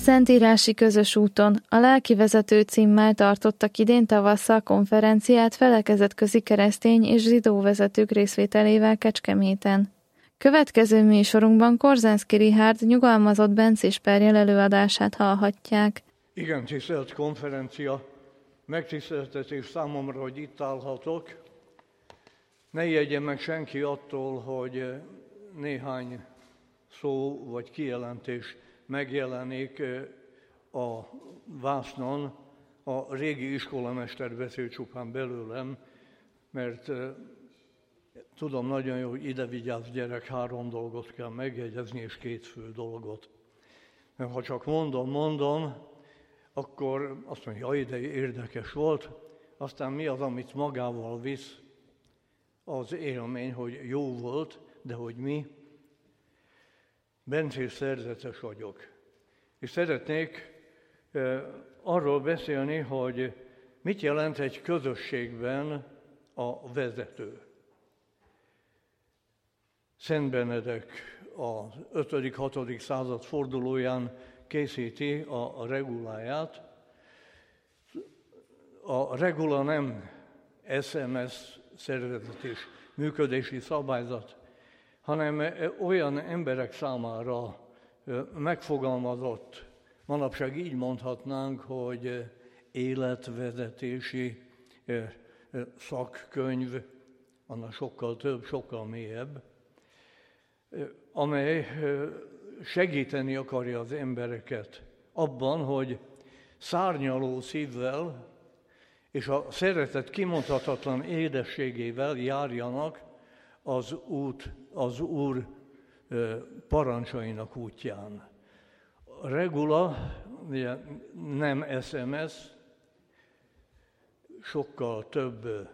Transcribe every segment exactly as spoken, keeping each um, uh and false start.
Szentírási közös úton a lelkivezető címmel tartottak idén tavasszal konferenciát felekezetközi keresztény és zsidó vezetők részvételével Kecskeméten. Következő műsorunkban Korzánszky Richárd nyugalmazott bencés perjel előadását hallhatják. Igen, tisztelt konferencia, megtiszteltetés számomra, hogy itt állhatok. Ne ijedjen meg senki attól, hogy néhány szó vagy kijelentés megjelenik a vásznon. A régi iskolamester beszél csupán belőlem, mert tudom nagyon jó, hogy ide vigyázz gyerek, három dolgot kell megjegyezni, és két fő dolgot. Mert ha csak mondom, mondom, akkor azt mondja, jaj, de érdekes volt, aztán mi az, amit magával visz az élmény, hogy jó volt, de hogy mi? Bencés szerzetes vagyok. És szeretnék eh, arról beszélni, hogy mit jelent egy közösségben a vezető. Szent Benedek az ötödik-hatodik század fordulóján készíti a reguláját. A regula nem es em es szervezet és működési szabályzat, hanem olyan emberek számára megfogalmazott, manapság így mondhatnánk, hogy életvezetési szakkönyv, annál sokkal több, sokkal mélyebb, amely segíteni akarja az embereket abban, hogy szárnyaló szívvel és a szeretet kimondhatatlan édességével járjanak az út, az Úr parancsainak útján. A regula ugye, nem es em es, sokkal több.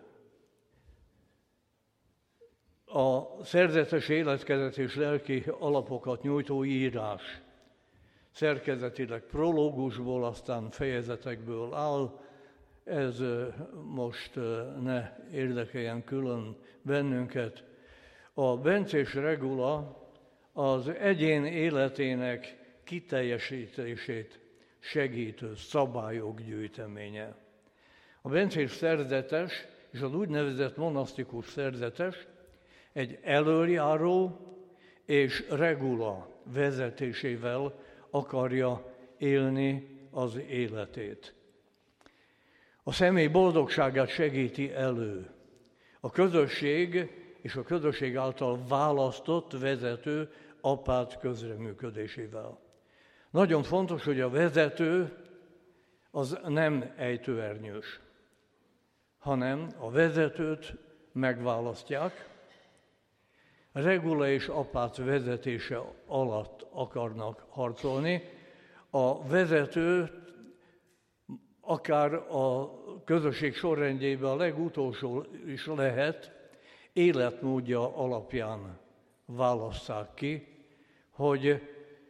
A szerzetes életkezet és lelki alapokat nyújtó írás szerkezetileg prológusból, aztán fejezetekből áll. Ez most ne érdekeljen külön bennünket. A bencés regula az egyén életének kiteljesítését segítő szabályok gyűjteménye. A bencés szerzetes és az úgynevezett monasztikus szerzetes egy elöljáró és regula vezetésével akarja élni az életét. A személy boldogságát segíti elő. A közösség és a közösség által választott vezető apát közreműködésével. Nagyon fontos, hogy a vezető az nem ejtőernyős, hanem a vezetőt megválasztják, a regula és apát vezetése alatt akarnak harcolni. A vezető akár a közösség sorrendjében a legutolsó is lehet, életmódja alapján válasszák ki, hogy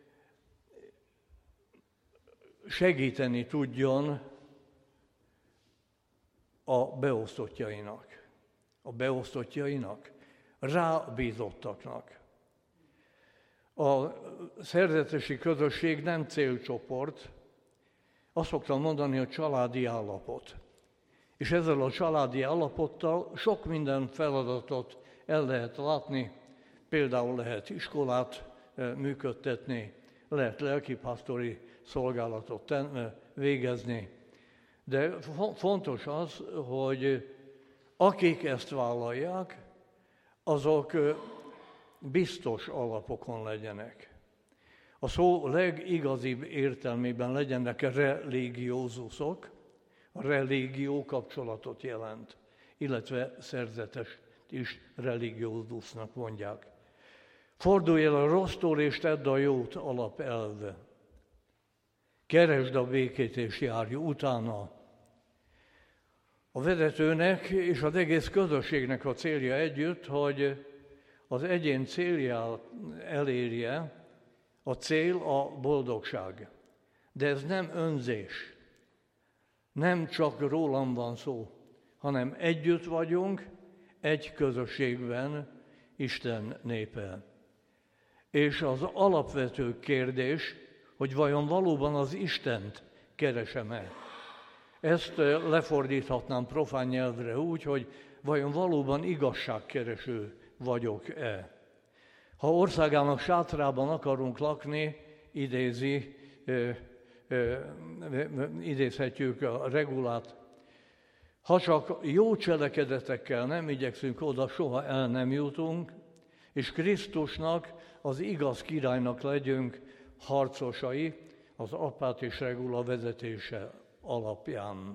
segíteni tudjon a beosztottjainak. A beosztottjainak, rábízottaknak. A szerzetesi közösség nem célcsoport, azt szoktam mondani, hogy családi állapot. És ezzel a családi állapottal sok minden feladatot el lehet látni, például lehet iskolát működtetni, lehet lelkipásztori szolgálatot végezni. De fontos az, hogy akik ezt vállalják, azok biztos alapokon legyenek. A szó legigazibb értelmében legyenek religiózusok, a religió kapcsolatot jelent, illetve szerzetes is religiózusnak mondják. Fordulj el a rossztól és tedd a jót alapelve. Keresd a békét és járj utána. A vezetőnek és az egész közösségnek a célja együtt, hogy az egyén célját elérje. A cél a boldogság. De ez nem önzés. Nem csak rólam van szó, hanem együtt vagyunk, egy közösségben, Isten népe. És az alapvető kérdés, hogy vajon valóban az Istent keresem-e. Ezt lefordíthatnám profán nyelvre úgy, hogy vajon valóban igazságkereső vagyok-e. Ha országának sátrában akarunk lakni, idézi, ö, ö, idézhetjük a Regulát, ha csak jó cselekedetekkel nem igyekszünk oda, soha el nem jutunk, és Krisztusnak, az igaz királynak legyünk harcosai az Apát és Regula vezetése alapján.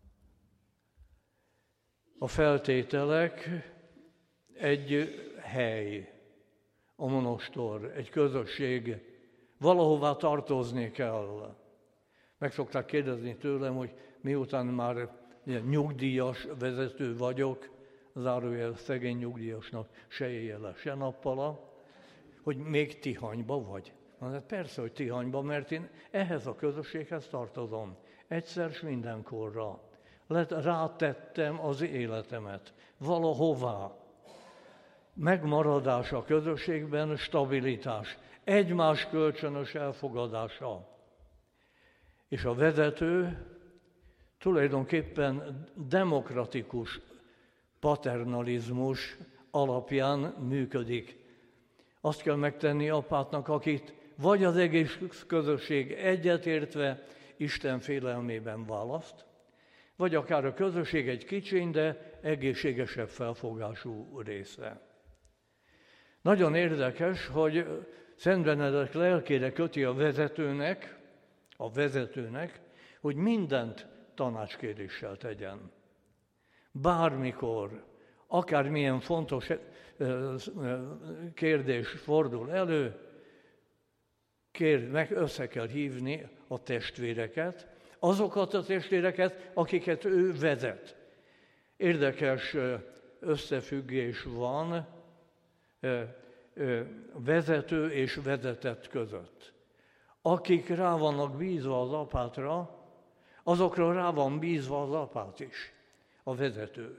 A feltételek: egy hely, a monostor, egy közösség, valahová tartozni kell. Meg szokták kérdezni tőlem, hogy miután már nyugdíjas vezető vagyok, zárójel szegény nyugdíjasnak se éjjel, se nappala, hogy még Tihanyba vagy. Hát persze, hogy Tihanyba, mert én ehhez a közösséghez tartozom. Egyszer s mindenkorra. Rátettem az életemet valahová. Megmaradás a közösségben, stabilitás, egymás kölcsönös elfogadása. És a vezető tulajdonképpen demokratikus paternalizmus alapján működik. Azt kell megtenni apátnak, akit vagy az egész közösség egyetértve Isten félelmében választ, vagy akár a közösség egy kicsiny, de egészségesebb felfogású része. Nagyon érdekes, hogy Szent Benedek lelkére köti a vezetőnek, a vezetőnek, hogy mindent tanácskéréssel tegyen. Bármikor, akármilyen fontos kérdés fordul elő, kér, meg össze kell hívni a testvéreket, azokat a testvéreket, akiket ő vezet. Érdekes összefüggés van vezető és vezetett között. Akik rá vannak bízva az apátra, azokra rá van bízva az apát is, a vezető.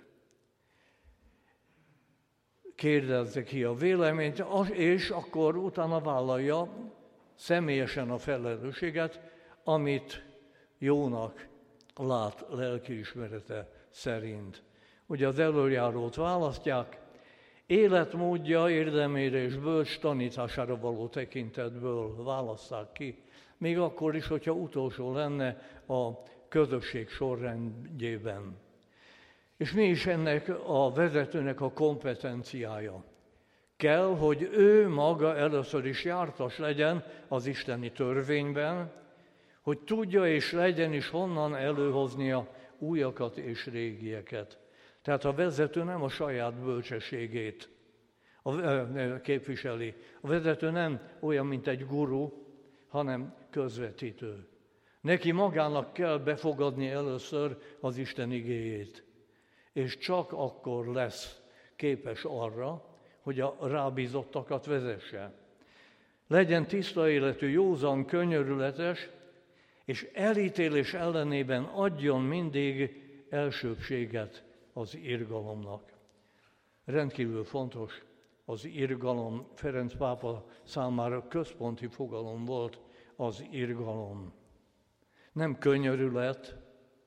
Kérdezze ki a véleményt, és akkor utána vállalja személyesen a felelősséget, amit jónak lát lelkiismerete szerint. Ugye az elöljárót választják, életmódja, érdemére és bölcs tanítására való tekintetből válasszák ki, még akkor is, hogyha utolsó lenne a közösség sorrendjében. És mi is ennek a vezetőnek a kompetenciája? Kell, hogy ő maga először is jártas legyen az isteni törvényben, hogy tudja és legyen is honnan előhoznia újakat és régieket. Tehát a vezető nem a saját bölcsességét képviseli. A vezető nem olyan, mint egy guru, hanem közvetítő. Neki magának kell befogadni először az Isten igéjét, és csak akkor lesz képes arra, hogy a rábízottakat vezesse. Legyen tiszta életű, józan, könyörületes, és elítélés ellenében adjon mindig elsőbbséget az irgalomnak. Rendkívül fontos, az irgalom, Ferenc pápa számára központi fogalom volt az irgalom. Nem könyörület.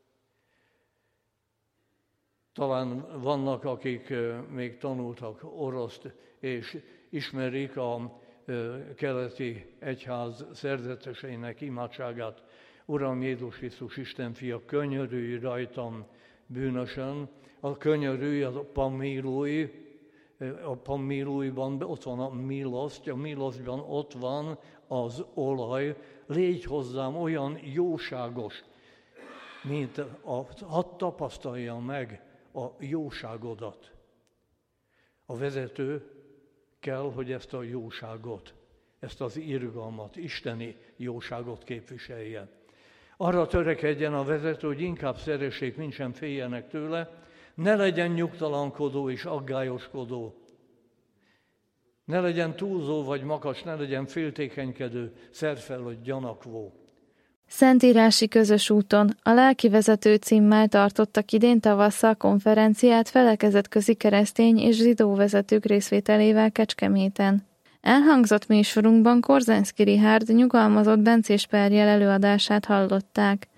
Talán vannak, akik még tanultak oroszt, és ismerik a keleti egyház szerzeteseinek imádságát. Uram Jézus Krisztus, Isten fia, könyörülj rajtam bűnösen. A könyörülj, az a pamílúj, a pamílújban ott van a miloszt, a milosztban ott van az olaj. Légy hozzám olyan jóságos, mint a, hadd tapasztalja meg a jóságodat. A vezető kell, hogy ezt a jóságot, ezt az irgalmat, isteni jóságot képviselje. Arra törekedjen a vezető, hogy inkább szeressék, mint sem féljenek tőle, ne legyen nyugtalankodó és aggályoskodó, ne legyen túlzó vagy makacs, ne legyen féltékenykedő, szerfelett gyanakvó. Szentírási közös úton a lelkivezető címmel tartottak idén tavasszal konferenciát felekezetközi keresztény és zsidó vezetők részvételével Kecskeméten. Elhangzott műsorunkban Korzenszky Richárd nyugalmazott bencés perjel előadását hallották.